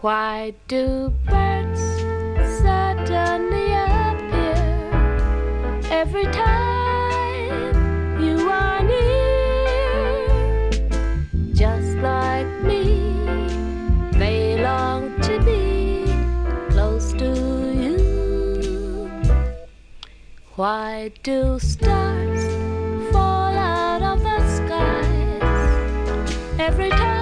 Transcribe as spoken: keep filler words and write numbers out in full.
Why do birds suddenly appear every time you are near? Just like me, they long to be close to you. Why do stars fall out of the skies every time